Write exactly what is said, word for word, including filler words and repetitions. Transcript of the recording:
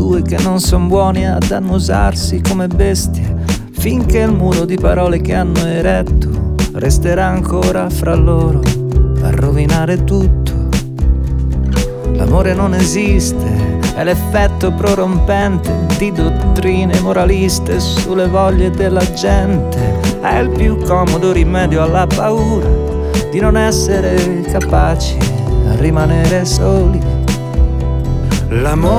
due che non son buoni ad annusarsi come bestie, finché il muro di parole che hanno eretto resterà ancora fra loro a rovinare tutto. L'amore non esiste, è l'effetto prorompente di dottrine moraliste sulle voglie della gente. È il più comodo rimedio alla paura di non essere capaci a rimanere soli. L'amore